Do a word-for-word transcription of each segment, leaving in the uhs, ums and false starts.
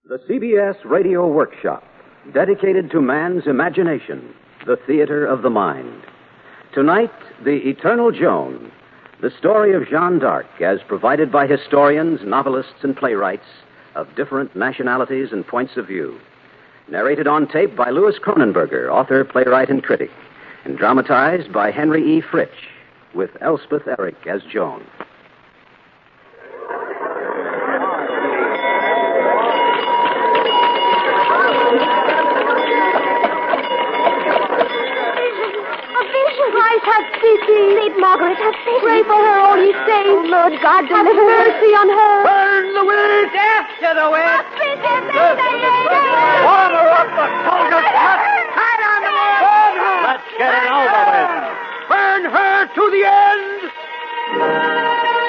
The C B S Radio Workshop, dedicated to man's imagination, the theater of the mind. Tonight, The Eternal Joan, the story of Jeanne d'Arc as provided by historians, novelists, and playwrights of different nationalities and points of view. Narrated on tape by Louis Kronenberger, author, playwright, and critic, and dramatized by Henry E. Fritsch, with Elspeth Eric as Joan. Saint Margaret, have pity. Pray for her, holy saint. Oh, Lord God, deliver have mercy on her. Burn the witch! After the witch! Water up the soldiers! Hide on the wall! Burn her! Let's get it over with. Burn her to the end!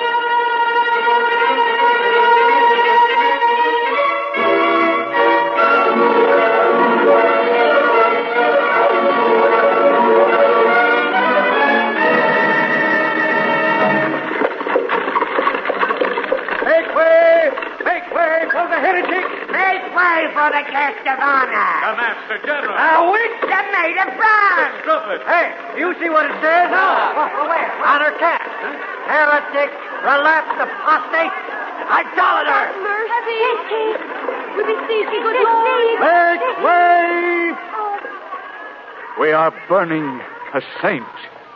For the guest of honor. The Master General. A witch that made of bronze. Stupid. Hey, do you see what it says? No. Oh, where? On her cap. Huh? Heretic, relapsed apostate, idolater. Mercy. We beseech you, good Lord. Make way! We are burning a saint.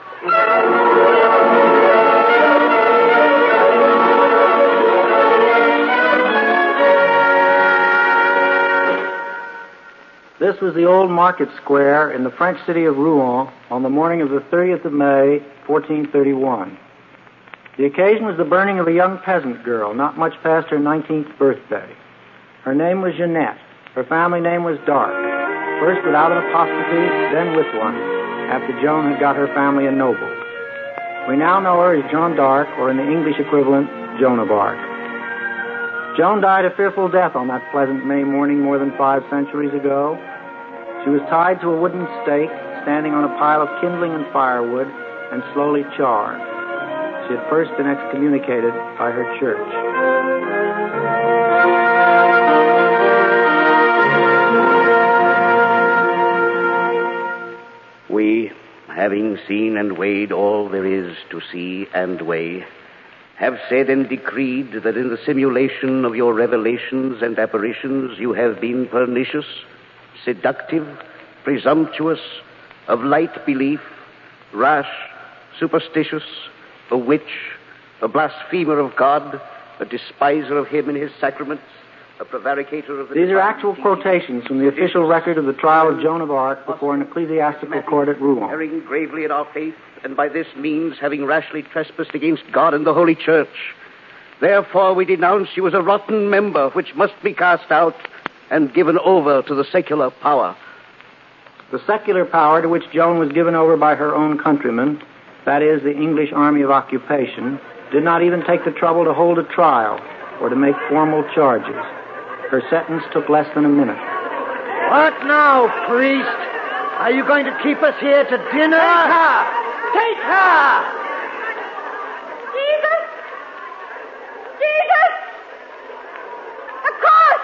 This was the old market square in the French city of Rouen on the morning of the thirtieth of May, fourteen thirty-one. The occasion was the burning of a young peasant girl, not much past her nineteenth birthday. Her name was Jeannette. Her family name was d'Arc. First without an apostrophe, then with one, after Joan had got her family ennobled. We now know her as Jeanne d'Arc, or in the English equivalent, Joan of Arc. Joan died a fearful death on that pleasant May morning more than five centuries ago. She was tied to a wooden stake, standing on a pile of kindling and firewood, and slowly charred. She had first been excommunicated by her church. We, having seen and weighed all there is to see and weigh, have said and decreed that in the simulation of your revelations and apparitions you have been pernicious, seductive, presumptuous, of light belief, rash, superstitious, a witch, a blasphemer of God, a despiser of him and his sacraments, a prevaricator of the... These are actual quotations from the official record of the trial of Joan of Arc before an ecclesiastical court at Rouen. Erring gravely in our faith, and by this means having rashly trespassed against God and the Holy Church. Therefore we denounce you as a rotten member which must be cast out and given over to the secular power. The secular power to which Joan was given over by her own countrymen, that is, the English Army of Occupation, did not even take the trouble to hold a trial or to make formal charges. Her sentence took less than a minute. What now, priest? Are you going to keep us here to dinner? Take her! Take her! Jesus! Jesus! The cross!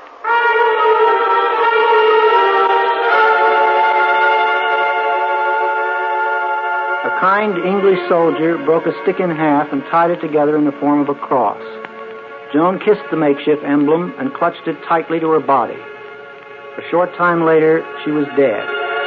A kind English soldier broke a stick in half and tied it together in the form of a cross. Joan kissed the makeshift emblem and clutched it tightly to her body. A short time later, she was dead.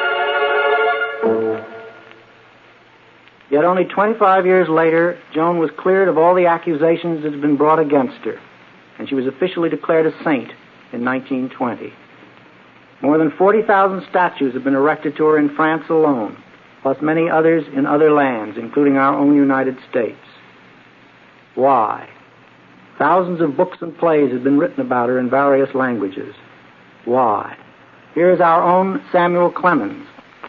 Yet only twenty-five years later, Joan was cleared of all the accusations that had been brought against her, and she was officially declared a saint in nineteen twenty. More than forty thousand statues have been erected to her in France alone, plus many others in other lands, including our own United States. Why? Thousands of books and plays have been written about her in various languages. Why? Here is our own Samuel Clemens.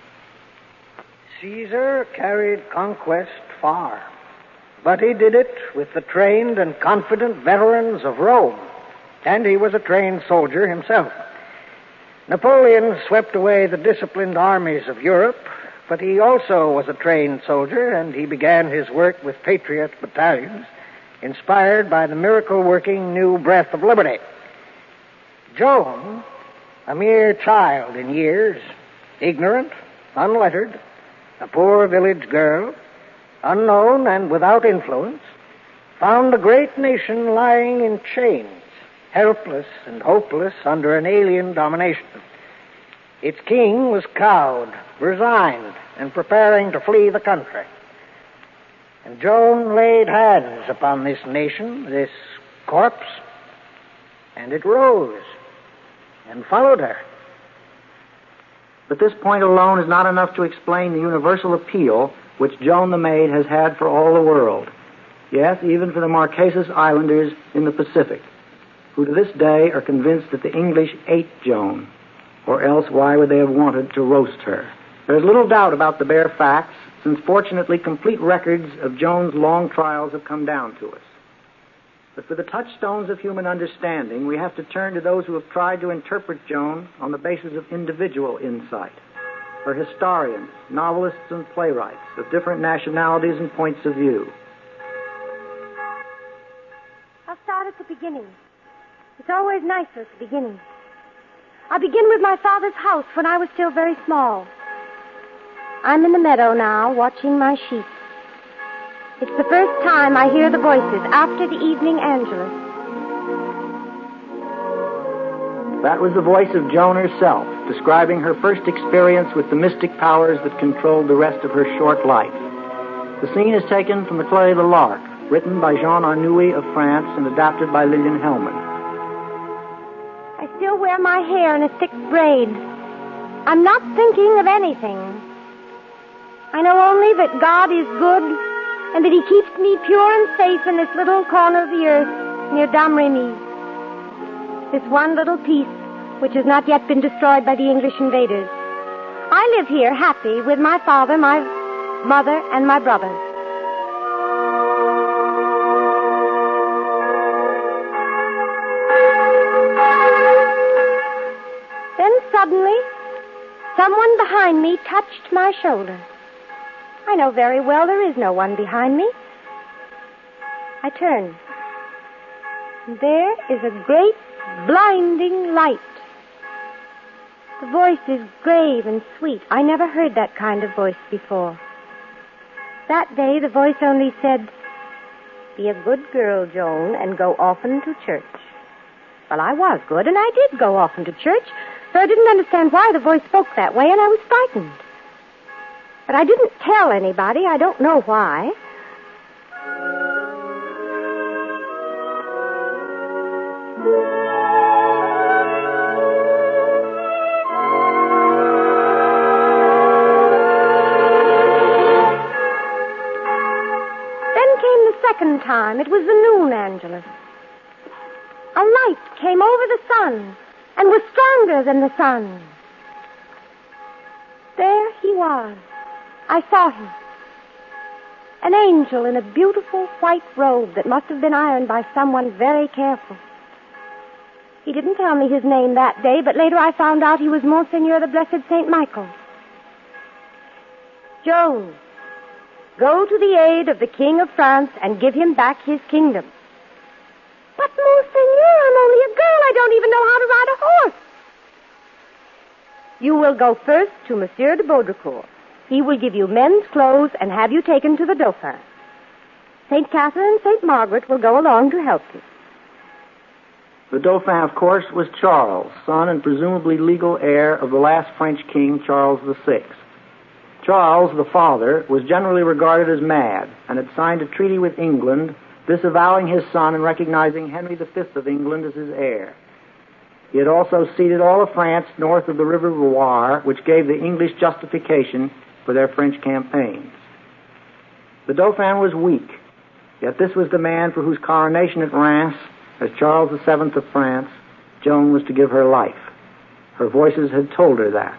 Caesar carried conquest far, but he did it with the trained and confident veterans of Rome, and he was a trained soldier himself. Napoleon swept away the disciplined armies of Europe, but he also was a trained soldier, and he began his work with patriot battalions, inspired by the miracle-working new breath of liberty. Joan, a mere child in years, ignorant, unlettered, a poor village girl, unknown and without influence, found a great nation lying in chains, helpless and hopeless under an alien domination. Its king was cowed, resigned, and preparing to flee the country. And Joan laid hands upon this nation, this corpse, and it rose and followed her. But this point alone is not enough to explain the universal appeal which Joan the Maid has had for all the world. Yes, even for the Marquesas Islanders in the Pacific, who to this day are convinced that the English ate Joan, or else why would they have wanted to roast her? There's little doubt about the bare facts, since fortunately complete records of Joan's long trials have come down to us. But for the touchstones of human understanding, we have to turn to those who have tried to interpret Joan on the basis of individual insight. Her historians, novelists, and playwrights of different nationalities and points of view. I'll start at the beginning. It's always nicer at the beginning. I'll begin with my father's house when I was still very small. I'm in the meadow now, watching my sheep. It's the first time I hear the voices after the evening Angelus. That was the voice of Joan herself, describing her first experience with the mystic powers that controlled the rest of her short life. The scene is taken from the play The Lark, written by Jean Arnoux of France and adapted by Lillian Hellman. I still wear my hair in a thick braid. I'm not thinking of anything. I know only that God is good and that he keeps me pure and safe in this little corner of the earth near Domremy. This one little piece which has not yet been destroyed by the English invaders. I live here happy with my father, my mother, and my brothers. Then suddenly, someone behind me touched my shoulder. I know very well there is no one behind me. I turn. There is a great, blinding light. The voice is grave and sweet. I never heard that kind of voice before. That day, the voice only said, "Be a good girl, Joan, and go often to church." Well, I was good, and I did go often to church, so I didn't understand why the voice spoke that way, and I was frightened. But I didn't tell anybody. I don't know why. Then came the second time. It was the noon Angelus. A light came over the sun and was stronger than the sun. There he was. I saw him. An angel in a beautiful white robe that must have been ironed by someone very careful. He didn't tell me his name that day, but later I found out he was Monseigneur the Blessed Saint Michael. Joan, go to the aid of the King of France and give him back his kingdom. But, Monseigneur, I'm only a girl. I don't even know how to ride a horse. You will go first to Monsieur de Baudricourt. He will give you men's clothes and have you taken to the Dauphin. Saint Catherine and Saint Margaret will go along to help you. The Dauphin, of course, was Charles, son and presumably legal heir of the last French king, Charles the Sixth. Charles, the father, was generally regarded as mad and had signed a treaty with England, disavowing his son and recognizing Henry the Fifth of England as his heir. He had also ceded all of France north of the River Loire, which gave the English justification for their French campaigns. The Dauphin was weak, yet this was the man for whose coronation at Reims, as Charles the Seventh of France, Joan was to give her life. Her voices had told her that.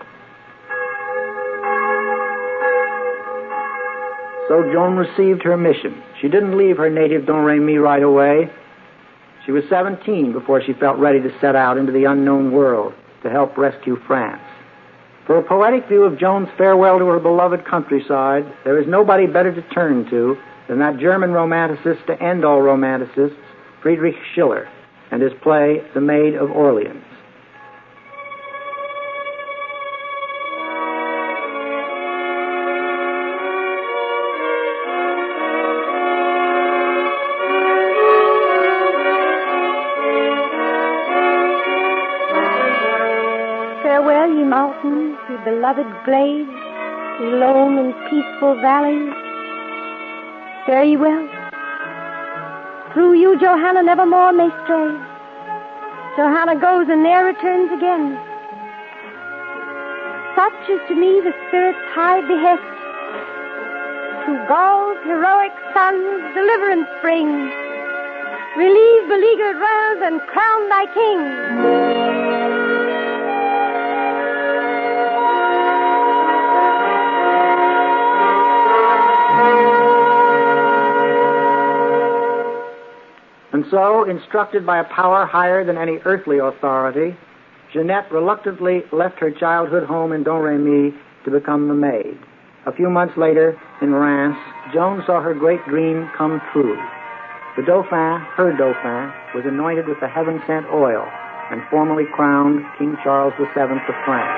So Joan received her mission. She didn't leave her native Domremy right away. She was seventeen before she felt ready to set out into the unknown world to help rescue France. For a poetic view of Joan's farewell to her beloved countryside, there is nobody better to turn to than that German romanticist to end all romanticists, Friedrich Schiller, and his play, The Maid of Orleans. mountains, ye beloved glades, ye lone and peaceful valleys, fare ye well. Through you Johanna nevermore may stray. Johanna goes and ne'er returns again. Such is to me the Spirit's high behest. To Gaul's heroic sons deliverance bring. Relieve beleaguered realms and crown thy king. And so, instructed by a power higher than any earthly authority, Jeanette reluctantly left her childhood home in Domremy to become a maid. A few months later, in Reims, Joan saw her great dream come true. The Dauphin, her Dauphin, was anointed with the heaven-sent oil and formally crowned King Charles the Seventh of France.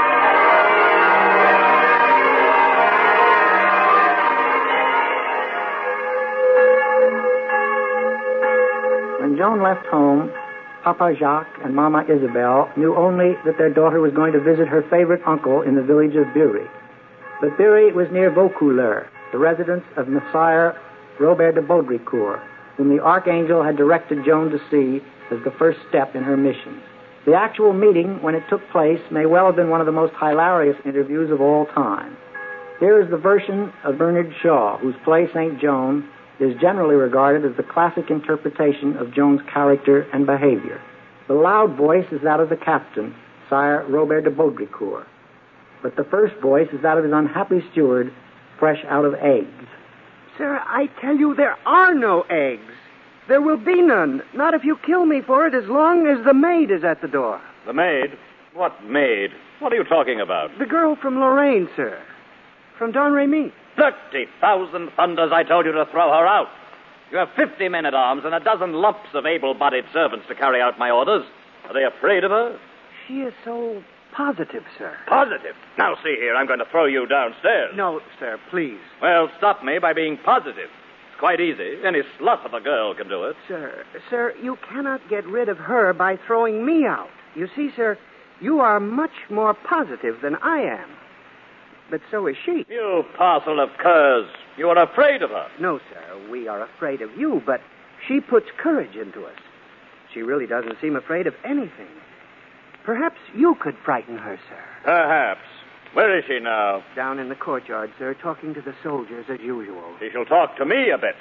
When Joan left home, Papa Jacques and Mama Isabel knew only that their daughter was going to visit her favorite uncle in the village of Bury. But Bury was near Vaucouleurs, the residence of Messire Robert de Baudricourt, whom the Archangel had directed Joan to see as the first step in her mission. The actual meeting, when it took place, may well have been one of the most hilarious interviews of all time. Here is the version of Bernard Shaw, whose play Saint Joan is generally regarded as the classic interpretation of Joan's character and behavior. The loud voice is that of the captain, Sire Robert de Baudricourt. But the first voice is that of his unhappy steward, fresh out of eggs. Sir, I tell you there are no eggs. There will be none. Not if you kill me for it as long as the maid is at the door. The maid? What maid? What are you talking about? The girl from Lorraine, sir. From Domremy. Thirty thousand thunders, I told you to throw her out. You have fifty men-at-arms and a dozen lumps of able-bodied servants to carry out my orders. Are they afraid of her? She is so positive, sir. Positive? Now, see here, I'm going to throw you downstairs. No, sir, please. Well, stop me by being positive. It's quite easy. Any slut of a girl can do it. Sir, sir, you cannot get rid of her by throwing me out. You see, sir, you are much more positive than I am. But so is she. You parcel of curs. You are afraid of her. No, sir, we are afraid of you, but she puts courage into us. She really doesn't seem afraid of anything. Perhaps you could frighten her, sir. Perhaps. Where is she now? Down in the courtyard, sir, talking to the soldiers as usual. She shall talk to me a bit.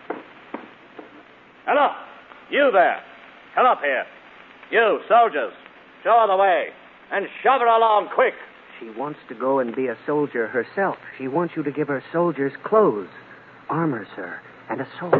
Hello, you there. Come up here. You, soldiers, show her the way. And shove her along quick. She wants to go and be a soldier herself. She wants you to give her soldiers' clothes, armor, sir, and a sword.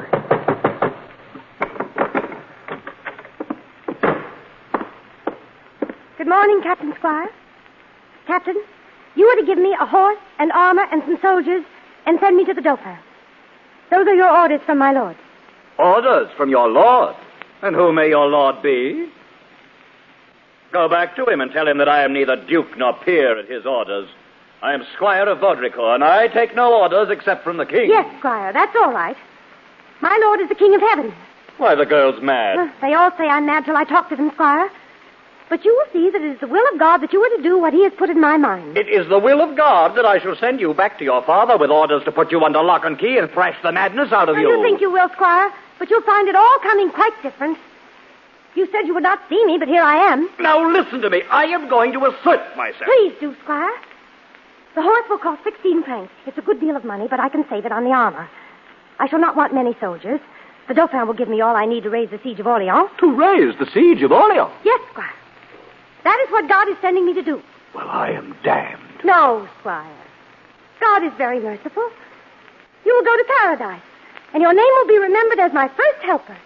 Good morning, Captain Squire. Captain, you are to give me a horse and armor and some soldiers and send me to the Dauphin. Those are your orders from my lord. Orders from your lord? And who may your lord be? Go back to him and tell him that I am neither duke nor peer at his orders. I am Squire of Baudricourt, and I take no orders except from the king. Yes, Squire, that's all right. My lord is the King of Heaven. Why, the girl's mad. Uh, they all say I'm mad till I talk to them, Squire. But you will see that it is the will of God that you are to do what he has put in my mind. It is the will of God that I shall send you back to your father with orders to put you under lock and key and thrash the madness out of Well, you. you think you will, Squire, but you'll find it all coming quite different. You said you would not see me, but here I am. Now listen to me. I am going to assert myself. Please do, Squire. The horse will cost sixteen francs. It's a good deal of money, but I can save it on the armor. I shall not want many soldiers. The Dauphin will give me all I need to raise the siege of Orleans. To raise the siege of Orleans? Yes, Squire. That is what God is sending me to do. Well, I am damned. No, Squire. God is very merciful. You will go to paradise, and your name will be remembered as my first helper.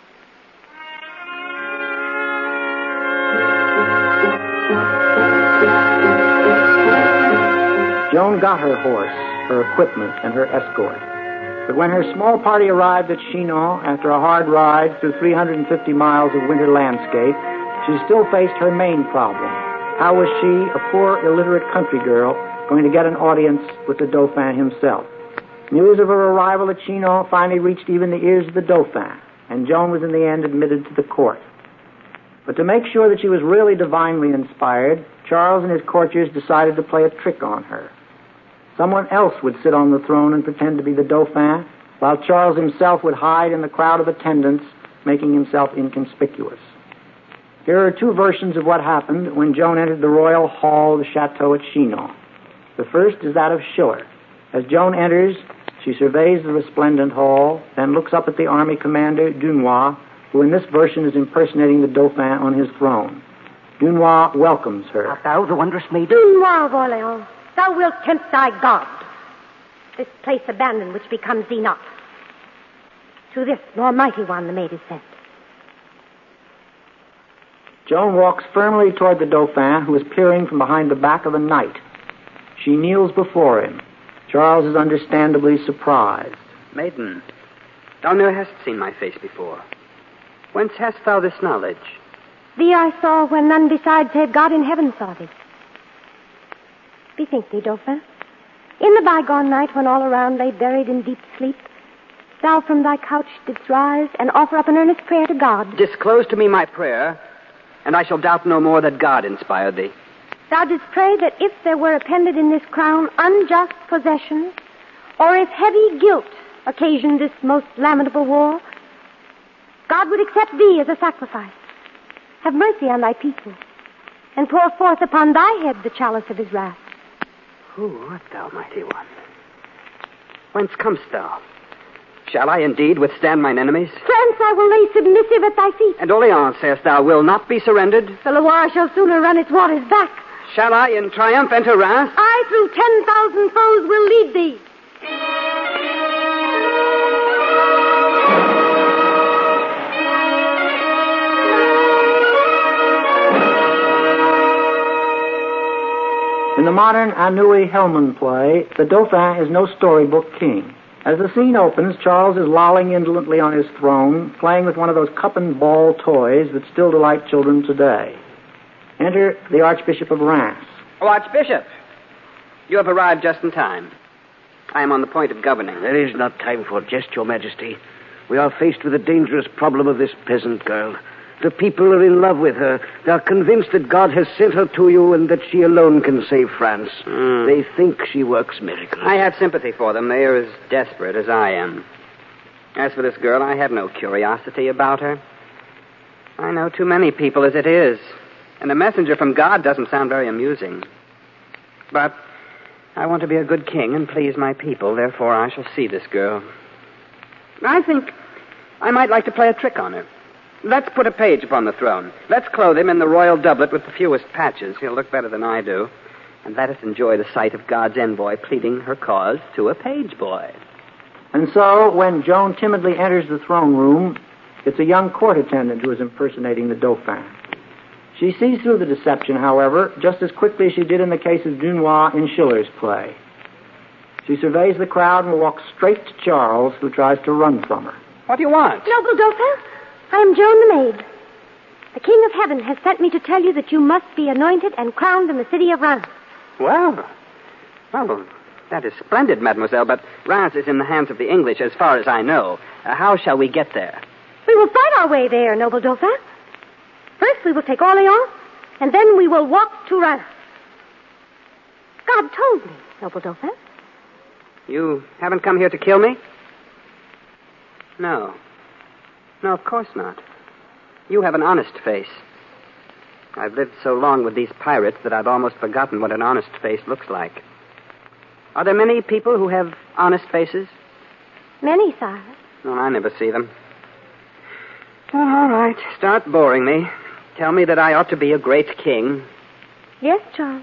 Joan got her horse, her equipment, and her escort. But when her small party arrived at Chinon after a hard ride through three hundred fifty miles of winter landscape, she still faced her main problem. How was she, a poor, illiterate country girl, going to get an audience with the Dauphin himself? News of her arrival at Chinon finally reached even the ears of the Dauphin, and Joan was in the end admitted to the court. But to make sure that she was really divinely inspired, Charles and his courtiers decided to play a trick on her. Someone else would sit on the throne and pretend to be the Dauphin, while Charles himself would hide in the crowd of attendants, making himself inconspicuous. Here are two versions of what happened when Joan entered the royal hall of the chateau at Chinon. The first is that of Schiller. As Joan enters, she surveys the resplendent hall, then looks up at the army commander, Dunois, who in this version is impersonating the Dauphin on his throne. Dunois welcomes her. Art thou the wondrous maiden? Dunois of Orleans, thou wilt tempt thy God. This place abandoned which becomes thee not. To this more mighty one the maid is sent. Joan walks firmly toward the Dauphin, who is peering from behind the back of a knight. She kneels before him. Charles is understandably surprised. Maiden, thou ne'er hast seen my face before. Whence hast thou this knowledge? Thee I saw when none beside save God in heaven saw thee. Bethink thee, Dauphin, in the bygone night when all around lay buried in deep sleep, thou from thy couch didst rise and offer up an earnest prayer to God. Disclose to me my prayer, and I shall doubt no more that God inspired thee. Thou didst pray that if there were appended in this crown unjust possessions, or if heavy guilt occasioned this most lamentable war, God would accept thee as a sacrifice, have mercy on thy people, and pour forth upon thy head the chalice of his wrath. Who art thou, mighty one? Whence comest thou? Shall I indeed withstand mine enemies? France I will lay submissive at thy feet. And Orleans, sayest thou, will not be surrendered? The Loire shall sooner run its waters back. Shall I in triumph enter Reims? I through ten thousand foes will lead thee. In the modern Anouilh Hellman play, the Dauphin is no storybook king. As the scene opens, Charles is lolling indolently on his throne, playing with one of those cup and ball toys that still delight children today. Enter the Archbishop of Reims. Oh, Archbishop, you have arrived just in time. I am on the point of governing. There is not time for jest, Your Majesty. We are faced with the dangerous problem of this peasant girl. The people are in love with her. They are convinced that God has sent her to you and that she alone can save France. Mm. They think she works miracles. I have sympathy for them. They are as desperate as I am. As for this girl, I have no curiosity about her. I know too many people as it is, and a messenger from God doesn't sound very amusing. But I want to be a good king and please my people, therefore I shall see this girl. I think I might like to play a trick on her. Let's put a page upon the throne. Let's clothe him in the royal doublet with the fewest patches. He'll look better than I do. And let us enjoy the sight of God's envoy pleading her cause to a page boy. And so, when Joan timidly enters the throne room, it's a young court attendant who is impersonating the Dauphin. She sees through the deception, however, just as quickly as she did in the case of Dunois in Schiller's play. She surveys the crowd and walks straight to Charles, who tries to run from her. What do you want? Noble Dauphin, I am Joan the maid. The King of Heaven has sent me to tell you that you must be anointed and crowned in the city of Reims. Well, well, that is splendid, mademoiselle, but Reims is in the hands of the English as far as I know. Uh, how shall we get there? We will fight our way there, Noble Dauphin. First we will take Orleans, and then we will walk to Reims. God told me, Noble Dauphin. You haven't come here to kill me? No. No, of course not. You have an honest face. I've lived so long with these pirates that I've almost forgotten what an honest face looks like. Are there many people who have honest faces? Many, sire. Well, I never see them. Well, all right. Start boring me. Tell me that I ought to be a great king. Yes, Charles.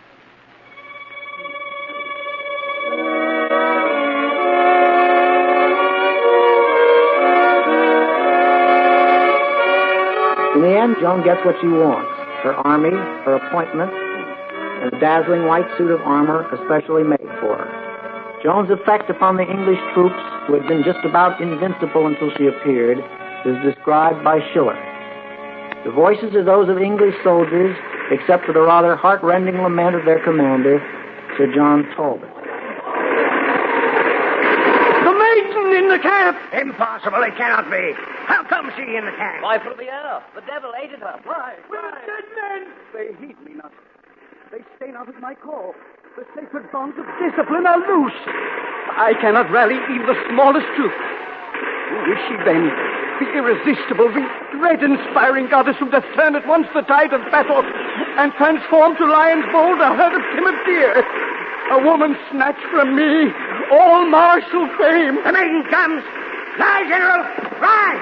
In the end, Joan gets what she wants. Her army, her appointment, and a dazzling white suit of armor especially made for her. Joan's effect upon the English troops, who had been just about invincible until she appeared, is described by Schiller. The voices are those of English soldiers, except for the rather heart-rending lament of their commander, Sir John Talbot. The maiden in the camp! Impossible. It cannot be. How comes she in the camp? Why, from the air. The devil ate it up. Why? We're dead men! They heed me not. They stay not at my call. The sacred bonds of discipline are loose. I cannot rally even the smallest troop. Who is she then? The irresistible, the dread-inspiring goddess who doth turn at once the tide of battle and transform to lion's bold a herd of timid deer. A woman snatched from me all martial fame. The maiden comes. Fly, General. Fly!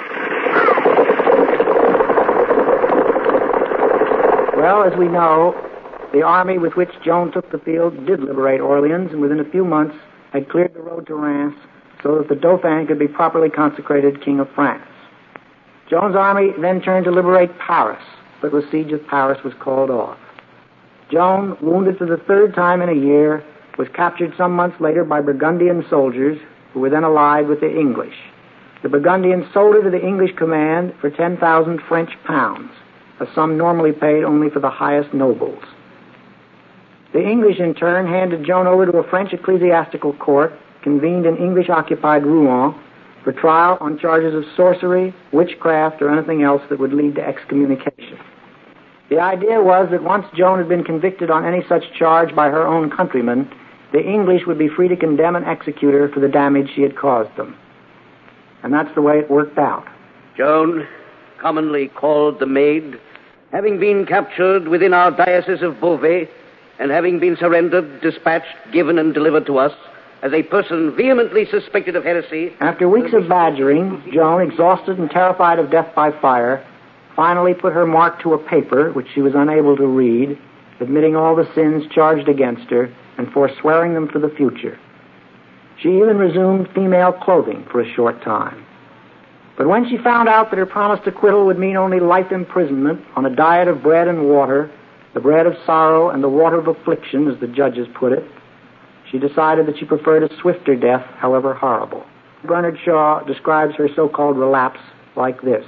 Well, as we know, the army with which Joan took the field did liberate Orleans, and within a few months had cleared the road to Reims so that the Dauphin could be properly consecrated King of France. Joan's army then turned to liberate Paris, but the siege of Paris was called off. Joan, wounded for the third time in a year, was captured some months later by Burgundian soldiers who were then allied with the English. The Burgundians sold her to the English command for ten thousand French pounds, a sum normally paid only for the highest nobles. The English, in turn, handed Joan over to a French ecclesiastical court convened in English-occupied Rouen for trial on charges of sorcery, witchcraft, or anything else that would lead to excommunication. The idea was that once Joan had been convicted on any such charge by her own countrymen, the English would be free to condemn and execute her for the damage she had caused them. And that's the way it worked out. Joan, commonly called the Maid, having been captured within our diocese of Beauvais, and having been surrendered, dispatched, given, and delivered to us as a person vehemently suspected of heresy. After weeks of badgering, Joan, exhausted and terrified of death by fire, finally put her mark to a paper which she was unable to read, admitting all the sins charged against her and forswearing them for the future. She even resumed female clothing for a short time. But when she found out that her promised acquittal would mean only life imprisonment on a diet of bread and water, the bread of sorrow and the water of affliction, as the judges put it, she decided that she preferred a swifter death, however horrible. Bernard Shaw describes her so-called relapse like this.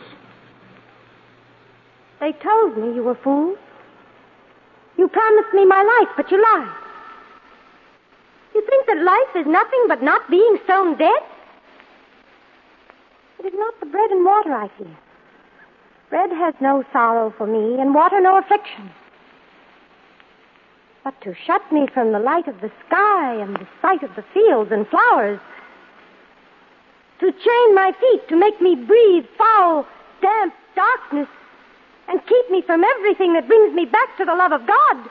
They told me you were fools. You promised me my life, but you lied. You think that life is nothing but not being stone dead? It is not the bread and water I fear. Bread has no sorrow for me, and water no affliction. But to shut me from the light of the sky and the sight of the fields and flowers, to chain my feet, to make me breathe foul, damp darkness, and keep me from everything that brings me back to the love of God.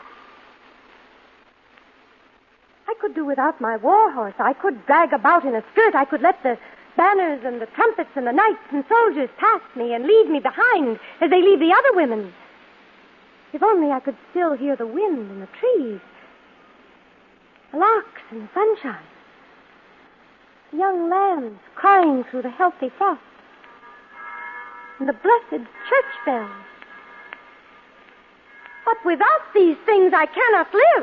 I could do without my war horse. I could drag about in a skirt. I could let the banners and the trumpets and the knights and soldiers pass me and leave me behind as they leave the other women. If only I could still hear the wind in the trees, the larks in the sunshine, the young lambs crying through the healthy frost, and the blessed church bells. But without these things I cannot live.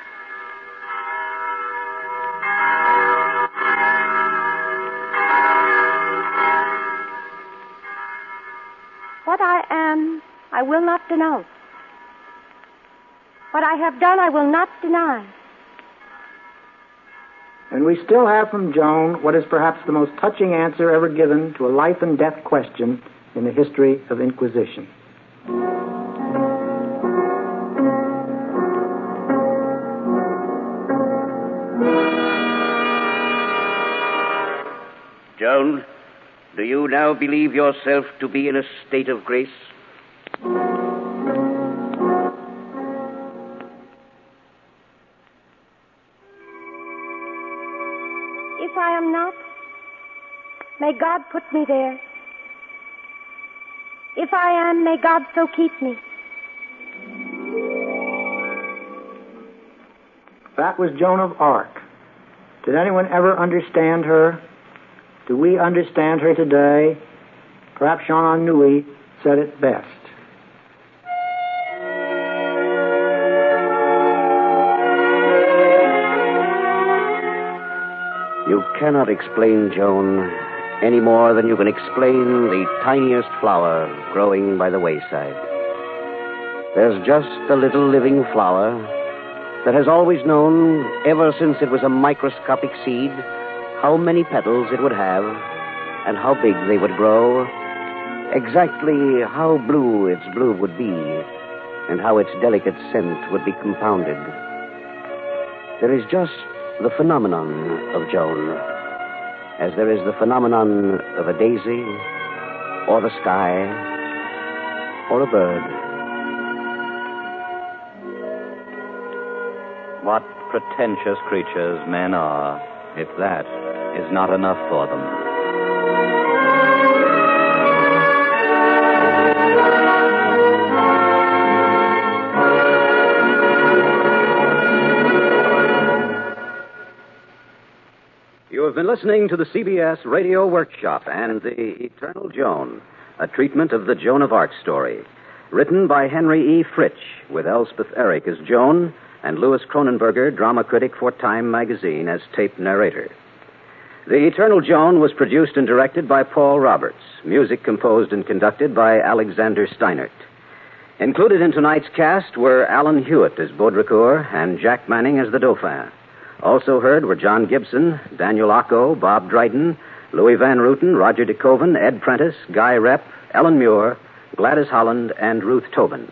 What I am, I will not denounce. What I have done, I will not deny. And we still have from Joan what is perhaps the most touching answer ever given to a life and death question in the history of Inquisition. Joan, do you now believe yourself to be in a state of grace? If I am not, may God put me there. If I am, may God so keep me. That was Joan of Arc. Did anyone ever understand her? Do we understand her today? Perhaps Jean Anouilh said it best. You cannot explain Joan any more than you can explain the tiniest flower growing by the wayside. There's just a little living flower that has always known, ever since it was a microscopic seed, how many petals it would have and how big they would grow, exactly how blue its blue would be, and how its delicate scent would be compounded. There is just the phenomenon of Joan, as there is the phenomenon of a daisy, or the sky, or a bird. What pretentious creatures men are, if that is not enough for them. You have been listening to the C B S Radio Workshop and The Eternal Joan, a treatment of the Joan of Arc story, written by Henry E. Fritsch, with Elspeth Eric as Joan and Louis Kronenberger, drama critic for Time magazine, as tape narrator. The Eternal Joan was produced and directed by Paul Roberts, music composed and conducted by Alexander Steinert. Included in tonight's cast were Alan Hewitt as Baudricourt and Jack Manning as the Dauphin. Also heard were John Gibson, Daniel Ocko, Bob Dryden, Louis Van Ruten, Roger DeKoven, Ed Prentice, Guy Repp, Ellen Muir, Gladys Holland, and Ruth Tobin.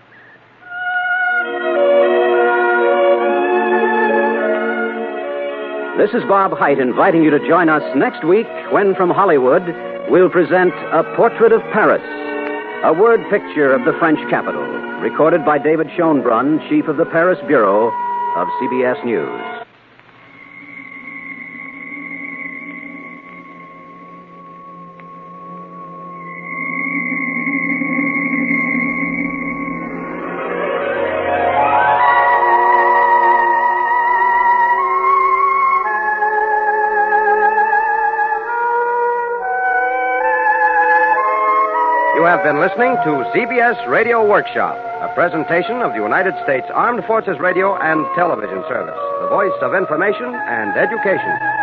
This is Bob Hite inviting you to join us next week when, from Hollywood, we'll present A Portrait of Paris, a word picture of the French capital, recorded by David Schoenbrunn, chief of the Paris Bureau of C B S News. You have been listening to C B S Radio Workshop, a presentation of the United States Armed Forces Radio and Television Service, the voice of information and education.